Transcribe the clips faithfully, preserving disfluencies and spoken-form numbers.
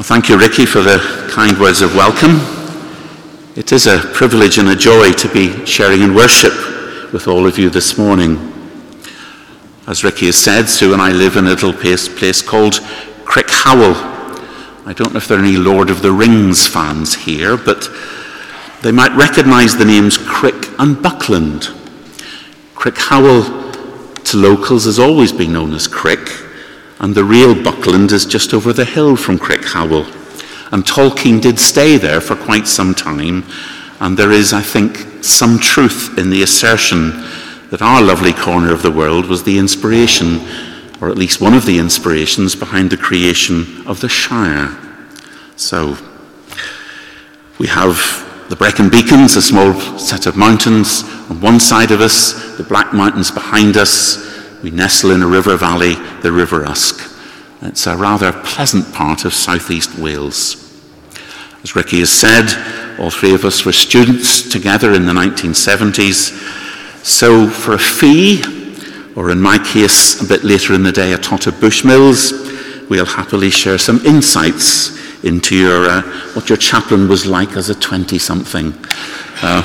Thank you, Ricky, for the kind words of welcome. It is a privilege and a joy to be sharing in worship with all of you this morning. As Ricky has said, Sue and I live in a little place, place called Crickhowell. I don't know if there are any Lord of the Rings fans here, but they might recognise the names Crick and Buckland. Crickhowell to locals has always been known as Crick, and the real Buckland is just over the hill from Crickhowell. And Tolkien did stay there for quite some time, and there is, I think, some truth in the assertion that our lovely corner of the world was the inspiration, or at least one of the inspirations, behind the creation of the Shire. So, we have the Brecon Beacons, a small set of mountains on one side of us, the Black Mountains behind us. We nestle in a river valley, the River Usk. It's a rather pleasant part of southeast Wales. As Ricky has said, all three of us were students together in the nineteen seventies. So for a fee, or in my case, a bit later in the day, a tot of Bushmills, we'll happily share some insights into your uh, what your chaplain was like as a twenty-something. Uh,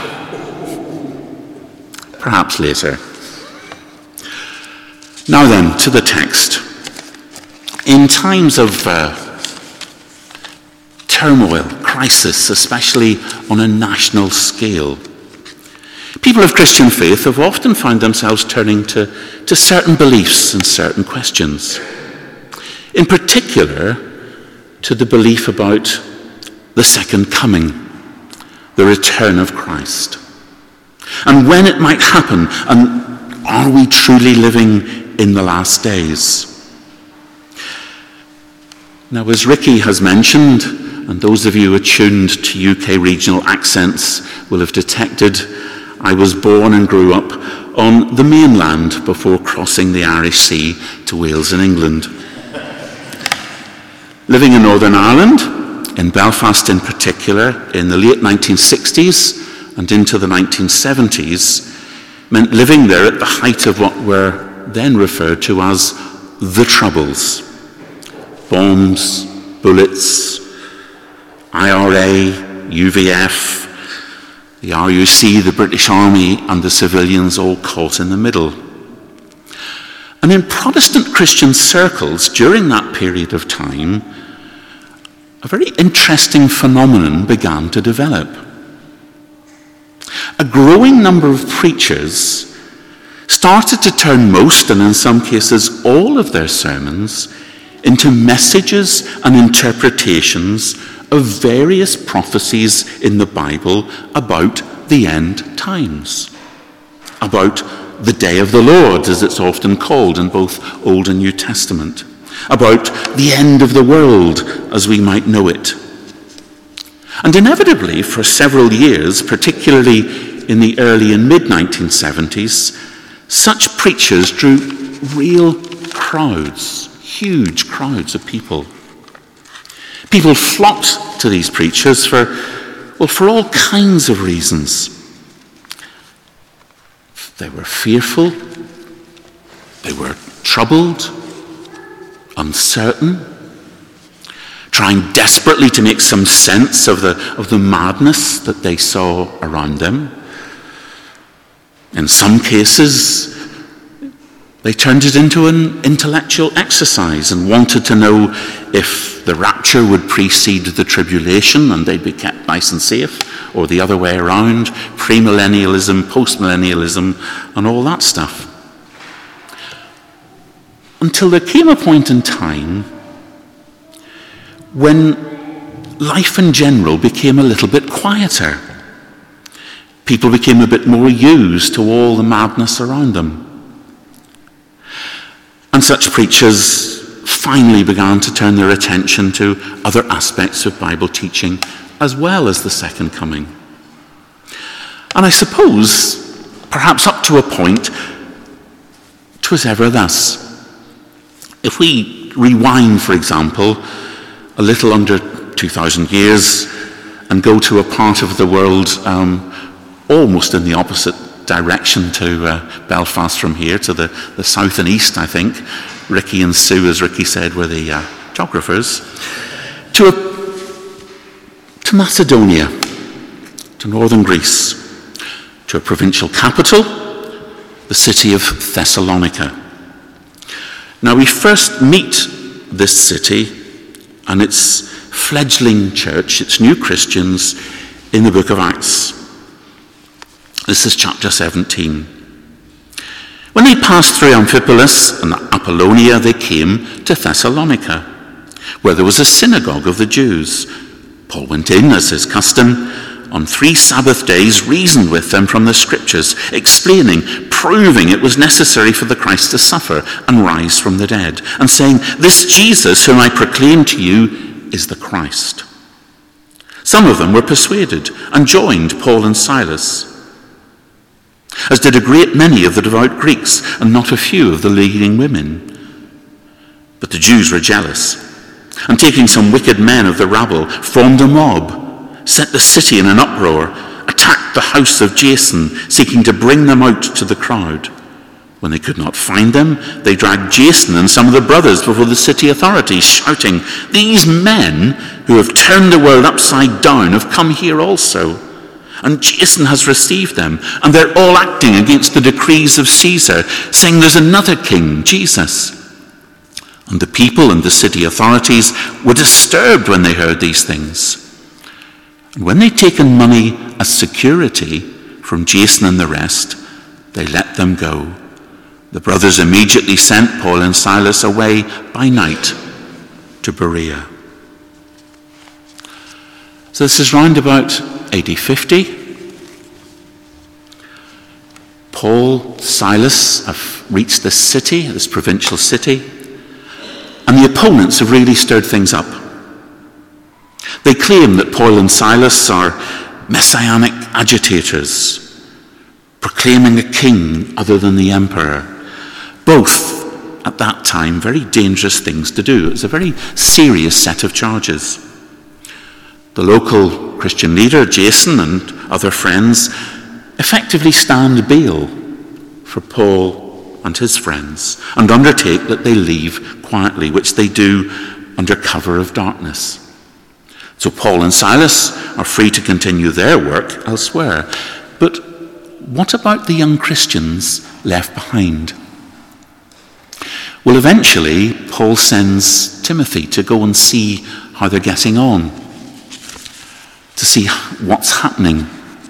perhaps later. Now then, to the text. In times of uh, turmoil, crisis, especially on a national scale, people of Christian faith have often found themselves turning to, to certain beliefs and certain questions. In particular, to the belief about the second coming, the return of Christ, and when it might happen, and are we truly living in the last days? Now, as Ricky has mentioned, and those of you attuned to U K regional accents will have detected, I was born and grew up on the mainland before crossing the Irish Sea to Wales and England. Living in Northern Ireland, in Belfast in particular, in the late nineteen sixties and into the nineteen seventies, meant living there at the height of what were then referred to as the Troubles. Bombs, bullets, I R A, U V F, the R U C, the British Army, and the civilians all caught in the middle. And in Protestant Christian circles during that period of time, a very interesting phenomenon began to develop. A growing number of preachers started to turn most, and in some cases all of their sermons, into messages and interpretations of various prophecies in the Bible about the end times, about the day of the Lord, as it's often called in both Old and New Testament, about the end of the world as we might know it. And inevitably, for several years, particularly in the early and mid nineteen seventies, such preachers drew real crowds, huge crowds of people. People flocked to these preachers for, well, for all kinds of reasons. They were fearful, they were troubled, uncertain, trying desperately to make some sense of the, of the madness that they saw around them. In some cases, they turned it into an intellectual exercise and wanted to know if the rapture would precede the tribulation and they'd be kept nice and safe, or the other way around, premillennialism, postmillennialism, and all that stuff. Until there came a point in time when life in general became a little bit quieter. People became a bit more used to all the madness around them. And such preachers finally began to turn their attention to other aspects of Bible teaching as well as the second coming. And I suppose, perhaps up to a point, 'twas ever thus. If we rewind, for example, a little under two thousand years and go to a part of the world um, almost in the opposite direction to uh, Belfast from here, to the, the south and east, I think. Ricky and Sue, as Ricky said, were the uh, geographers. To a to Macedonia, to northern Greece, to a provincial capital, the city of Thessalonica. Now we first meet this city and its fledgling church, its new Christians, in the book of Acts. This is chapter seventeen. When they passed through Amphipolis and Apollonia, they came to Thessalonica, where there was a synagogue of the Jews. Paul went in, as his custom, on three Sabbath days, reasoned with them from the Scriptures, explaining, proving it was necessary for the Christ to suffer and rise from the dead, and saying, "This Jesus whom I proclaim to you is the Christ." Some of them were persuaded and joined Paul and Silas, as did a great many of the devout Greeks and not a few of the leading women. But the Jews were jealous, and taking some wicked men of the rabble, formed a mob, set the city in an uproar, attacked the house of Jason, seeking to bring them out to the crowd. When they could not find them, they dragged Jason and some of the brothers before the city authorities, shouting, "These men who have turned the world upside down have come here also. And Jason has received them, and they're all acting against the decrees of Caesar, saying there's another king, Jesus." And the people and the city authorities were disturbed when they heard these things. And when they'd taken money as security from Jason and the rest, they let them go. The brothers immediately sent Paul and Silas away by night to Berea. So this is round about A D fifty. Paul, Silas have reached this city, this provincial city, and the opponents have really stirred things up. They claim that Paul and Silas are messianic agitators, proclaiming a king other than the emperor. Both, at that time, very dangerous things to do. It was a very serious set of charges. The local Christian leader, Jason, and other friends effectively stand bail for Paul and his friends and undertake that they leave quietly, which they do under cover of darkness. So Paul and Silas are free to continue their work elsewhere. But what about the young Christians left behind? Well, eventually, Paul sends Timothy to go and see how they're getting on, to see what's happening.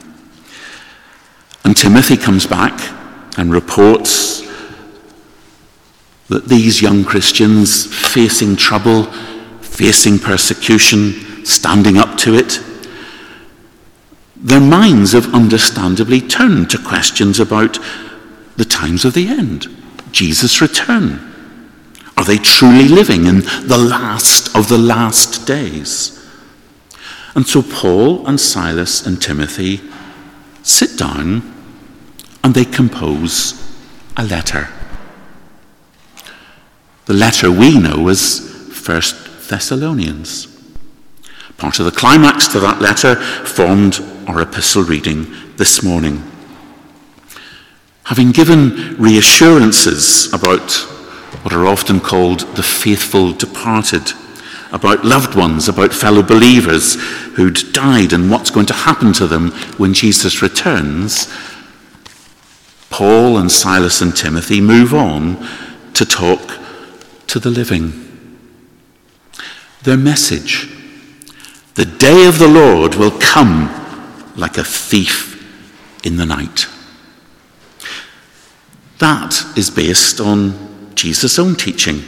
And Timothy comes back and reports that these young Christians facing trouble, facing persecution, standing up to it, their minds have understandably turned to questions about the times of the end, Jesus' return. Are they truly living in the last of the last days? And so Paul and Silas and Timothy sit down and they compose a letter. The letter we know as First Thessalonians. Part of the climax to that letter formed our epistle reading this morning. Having given reassurances about what are often called the faithful departed, about loved ones, about fellow believers who'd died and what's going to happen to them when Jesus returns, Paul and Silas and Timothy move on to talk to the living. Their message: the day of the Lord will come like a thief in the night. That is based on Jesus' own teaching.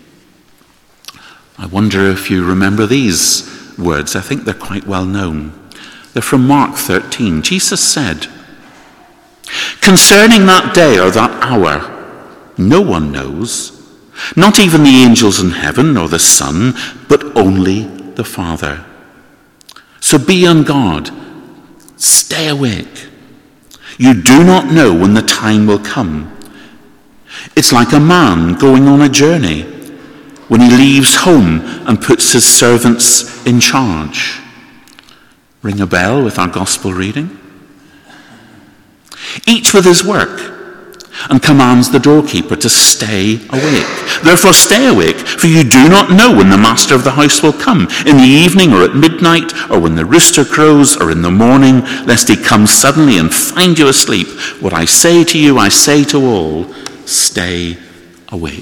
I wonder if you remember these words. I think they're quite well known. They're from Mark thirteen. Jesus said, "Concerning that day or that hour, no one knows, not even the angels in heaven nor the Son, but only the Father. So be on guard, stay awake. You do not know when the time will come. It's like a man going on a journey when he leaves home and puts his servants in charge." Ring a bell with our gospel reading? "Each with his work. and commands the doorkeeper to stay awake. Therefore stay awake, for you do not know when the master of the house will come, in the evening or at midnight, or when the rooster crows, or in the morning, lest he come suddenly and find you asleep. What I say to you, I say to all, stay awake.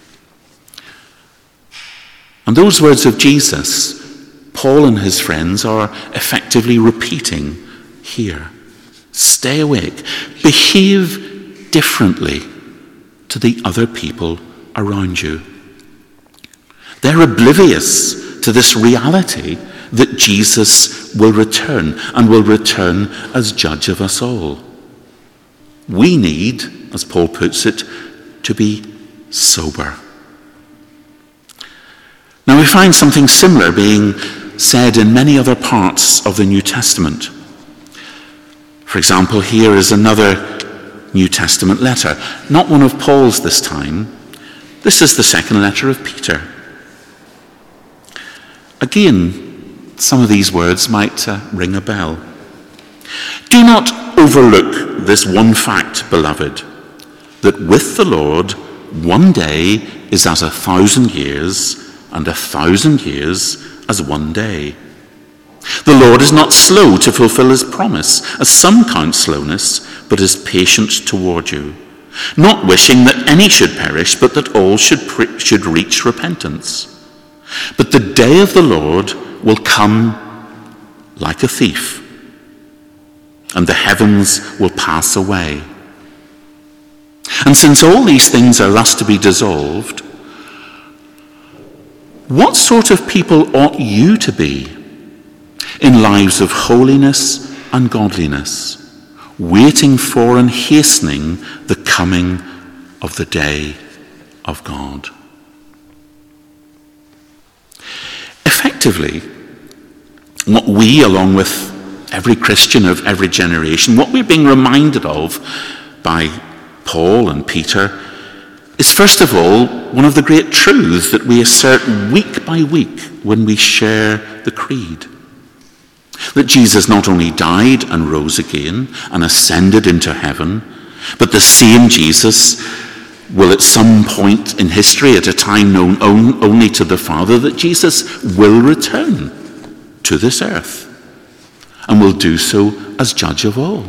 And those words of Jesus, Paul and his friends are effectively repeating here. Stay awake. Behave differently to the other people around you. They're oblivious to this reality that Jesus will return, and will return as judge of us all. We need, as Paul puts it, to be sober. Now we find something similar being said in many other parts of the New Testament. For example, here is another New Testament letter, not one of Paul's this time. This is the second letter of Peter. Again, some of these words might uh, ring a bell. Do not overlook this one fact, beloved, that with the Lord, one day is as a thousand years, and a thousand years as one day. The Lord is not slow to fulfill his promise, as some count slowness, but is patient toward you, not wishing that any should perish, but that all should, pre- should reach repentance. But the day of the Lord will come like a thief, and the heavens will pass away. And since all these things are thus to be dissolved, what sort of people ought you to be in lives of holiness and godliness, waiting for and hastening the coming of the day of God? Effectively, what we, along with every Christian of every generation, what we're being reminded of by Paul and Peter is, first of all, one of the great truths that we assert week by week when we share the creed. That Jesus not only died and rose again and ascended into heaven, but the same Jesus will at some point in history, at a time known only to the Father, that Jesus will return to this earth and will do so as judge of all.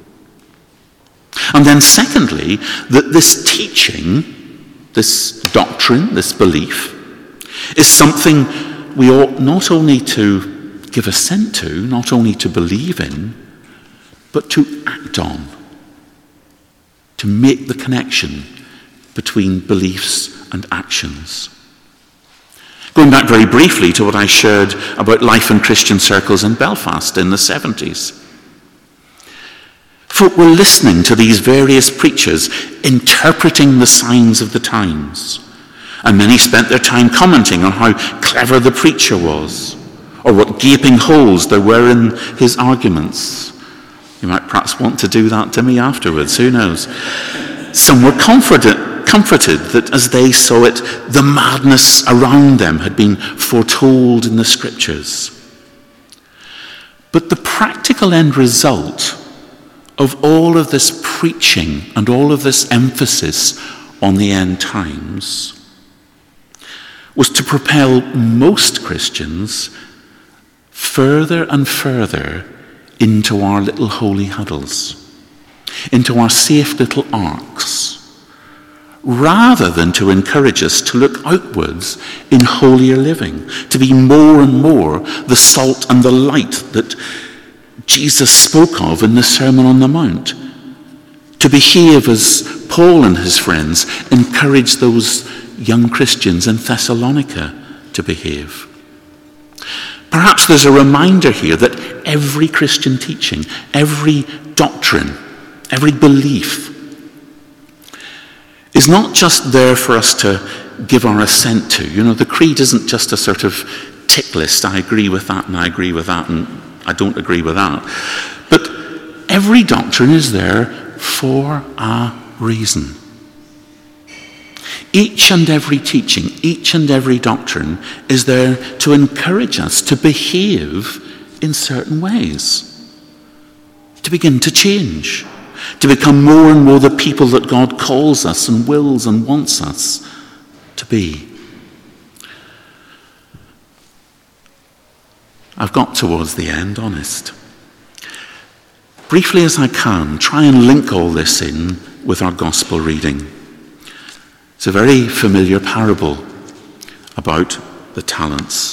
And then secondly, that this teaching, this doctrine, this belief, is something we ought not only to give assent to, not only to believe in, but to act on, to make the connection between beliefs and actions. Going back very briefly to what I shared about life in Christian circles in Belfast in the seventies. Folk were listening to these various preachers, interpreting the signs of the times. And many spent their time commenting on how clever the preacher was, or what gaping holes there were in his arguments. You might perhaps want to do that to me afterwards, who knows? Some were comforted, comforted that as they saw it, the madness around them had been foretold in the scriptures. But the practical end result of all of this preaching and all of this emphasis on the end times was to propel most Christians further and further into our little holy huddles, into our safe little arks, rather than to encourage us to look outwards in holier living, to be more and more the salt and the light that Jesus spoke of in the Sermon on the Mount, to behave as Paul and his friends encouraged those young Christians in Thessalonica to behave. Perhaps there's a reminder here that every Christian teaching, every doctrine, every belief is not just there for us to give our assent to. You know, the creed isn't just a sort of tick list. I agree with that and I agree with that and I don't agree with that. But every doctrine is there for a reason. Each and every teaching, each and every doctrine is there to encourage us to behave in certain ways, to begin to change, to become more and more the people that God calls us and wills and wants us to be. I've got towards the end, honest. Briefly as I can, try and link all this in with our gospel reading. It's a very familiar parable about the talents.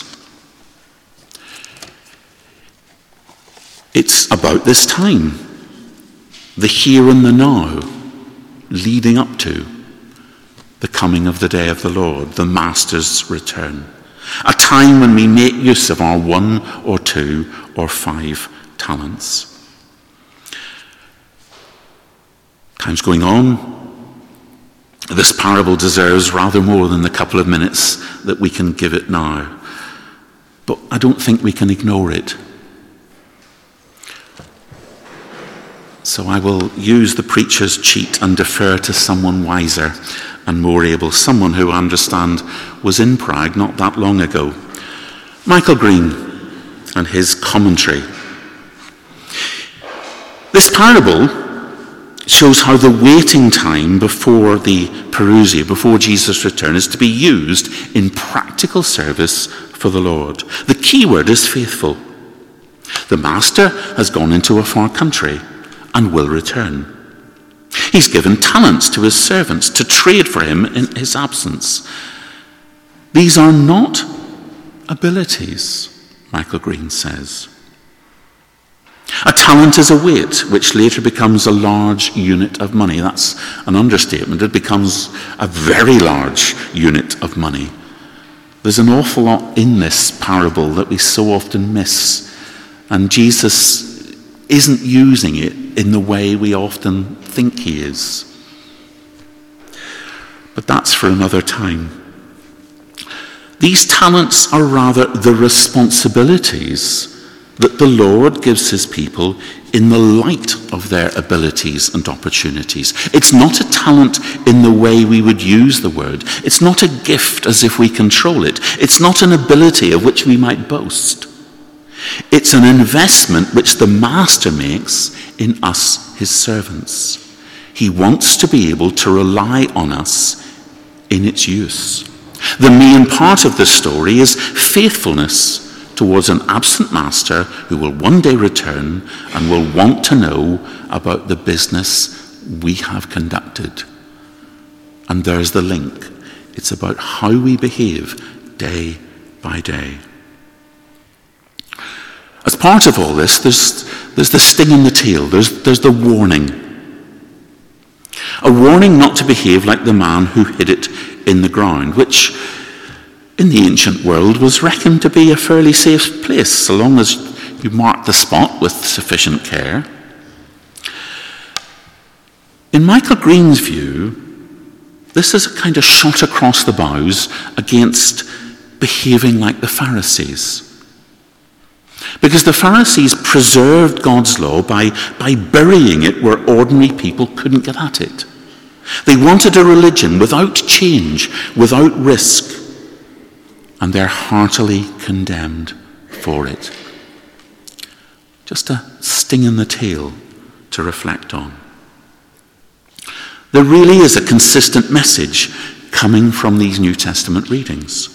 It's about this time, the here and the now, leading up to the coming of the day of the Lord, the Master's return. A time when we make use of our one or two or five talents. Time's going on. This parable deserves rather more than the couple of minutes that we can give it now. But I don't think we can ignore it. So I will use the preacher's cheat and defer to someone wiser and more able, someone who I understand was in Prague not that long ago. Michael Green and his commentary. This parable shows how the waiting time before the parousia, before Jesus' return, is to be used in practical service for the Lord. The key word is faithful. The master has gone into a far country and will return. He's given talents to his servants to trade for him in his absence. These are not abilities, Michael Green says. A talent is a weight which later becomes a large unit of money. That's an understatement. It becomes a very large unit of money. There's an awful lot in this parable that we so often miss, and Jesus isn't using it in the way we often think he is. But that's for another time. These talents are rather the responsibilities that the Lord gives his people in the light of their abilities and opportunities. It's not a talent in the way we would use the word. It's not a gift as if we control it. It's not an ability of which we might boast. It's an investment which the master makes in us, his servants. He wants to be able to rely on us in its use. The main part of the story is faithfulness towards an absent master who will one day return and will want to know about the business we have conducted. And there's the link. It's about how we behave day by day. As part of all this, there's, there's the sting in the tail. There's, there's the warning. A warning not to behave like the man who hid it in the ground, which in the ancient world was reckoned to be a fairly safe place, so long as you marked the spot with sufficient care. In Michael Green's view, this is a kind of shot across the bows against behaving like the Pharisees. Because the Pharisees preserved God's law by, by burying it where ordinary people couldn't get at it. They wanted a religion without change, without risk, and they're heartily condemned for it. Just a sting in the tail to reflect on. There really is a consistent message coming from these New Testament readings.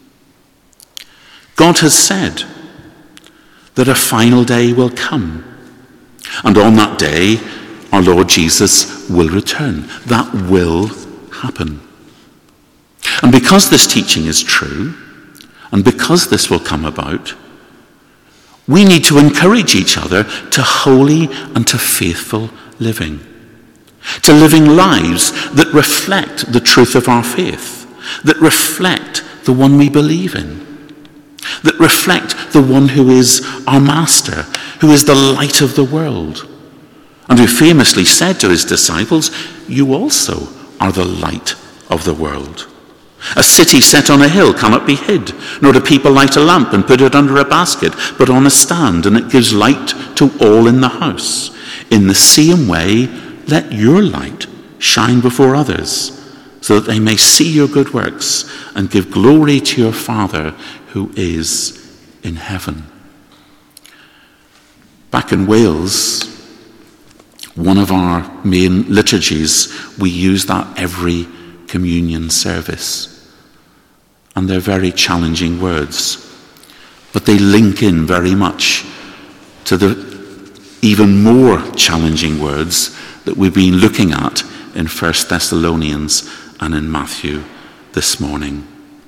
God has said that a final day will come, and on that day our Lord Jesus will return. That will happen. And because this teaching is true, and because this will come about, we need to encourage each other to holy and to faithful living, to living lives that reflect the truth of our faith, that reflect the one we believe in, that reflect the one who is our master, who is the light of the world, and who famously said to his disciples, "You also are the light of the world." A city set on a hill cannot be hid, nor do people light a lamp and put it under a basket, but on a stand, and it gives light to all in the house. In the same way, let your light shine before others, so that they may see your good works and give glory to your Father who is in heaven. Back in Wales, one of our main liturgies, we use that every communion service. And they're very challenging words, but they link in very much to the even more challenging words that we've been looking at in First Thessalonians and in Matthew this morning.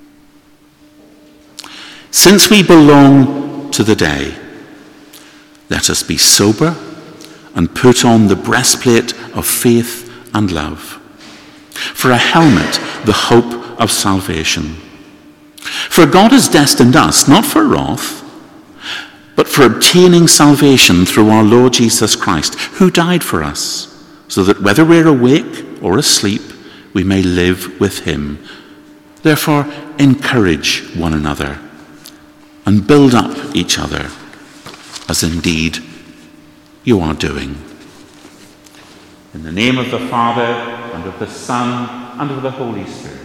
Since we belong to the day, let us be sober and put on the breastplate of faith and love. For a helmet, the hope of salvation. For God has destined us, not for wrath, but for obtaining salvation through our Lord Jesus Christ, who died for us, so that whether we're awake or asleep, we may live with him. Therefore, encourage one another and build up each other, as indeed you are doing. In the name of the Father, and of the Son, and of the Holy Spirit.